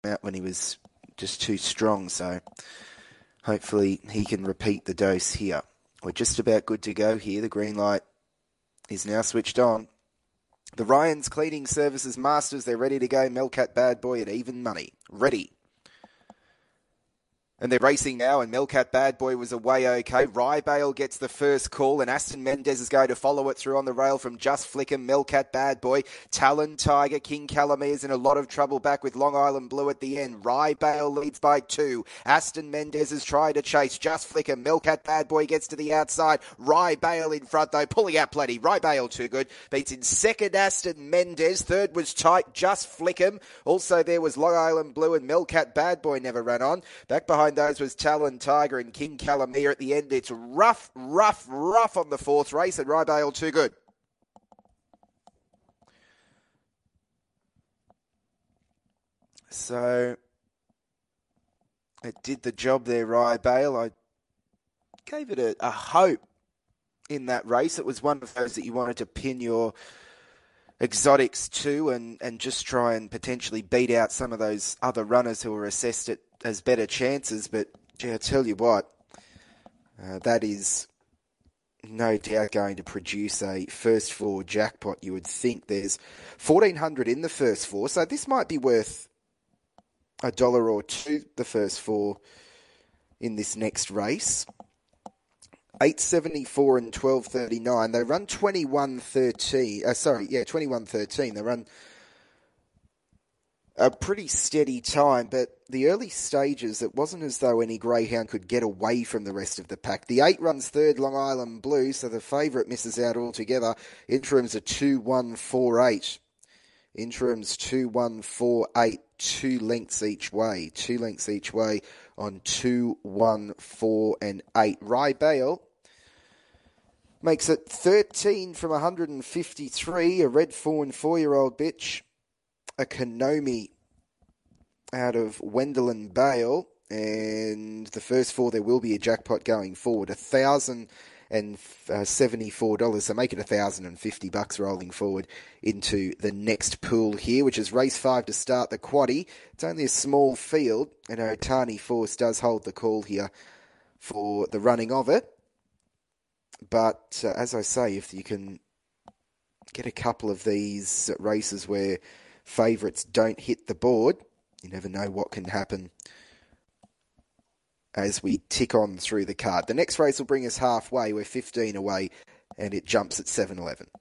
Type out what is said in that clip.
out when he was just too strong. So hopefully he can repeat the dose here. We're just about good to go here. The green light is now switched on. The Ryan's Cleaning Services Masters, they're ready to go. Melcat Bad Boy at even money. Ready. And they're racing now, and Melcat Bad Boy was away okay. Rybale gets the first call, and Aston Mendez is going to follow it through on the rail from Just Flickin', Melcat Bad Boy. Talon Tiger, King Calamere is in a lot of trouble back with Long Island Blue at the end. Rybale leads by 2. Aston Mendez is trying to chase. Just Flickin', Melcat Bad Boy gets to the outside. Rybale in front though, pulling out plenty. Rybale too good. Beats in second Aston Mendez. Third was tight, Just Flickin'. Also there was Long Island Blue and Melcat Bad Boy never ran on. Back behind those was Talon Tiger and King Calamere. At the end, it's rough on the fourth race, and Rybale too good. So it did the job there, Rybale. I gave it a hope in that race. It was one of those that you wanted to pin your exotics to and just try and potentially beat out some of those other runners who were assessed it as better chances. But gee, I tell you what, that is no doubt going to produce a first four jackpot. You would think there's 1,400 in the first four, so this might be worth $1 or $2, the first four in this next race. 874 and 1239. They run 2113. 2113. They run a pretty steady time, but the early stages, it wasn't as though any greyhound could get away from the rest of the pack. The 8 runs third, Long Island Blue, so the favourite misses out altogether. Interims are 2148. Interims 2148, 2 lengths each way. 2 lengths each way on 2, 1, 4 and 8. Rybale makes it 13 from 153, a red fawn 4-year-old bitch. A Konomi out of Wendell and Bale, and the first four there will be a jackpot going forward, $1,074, so make it $1,050 rolling forward into the next pool here, which is race 5 to start the quaddie. It's only a small field, and Otani Force does hold the call here for the running of it. But as I say, if you can get a couple of these races where favourites don't hit the board, you never know what can happen as we tick on through the card. The next race will bring us halfway. We're 15 away, and it jumps at 7:11.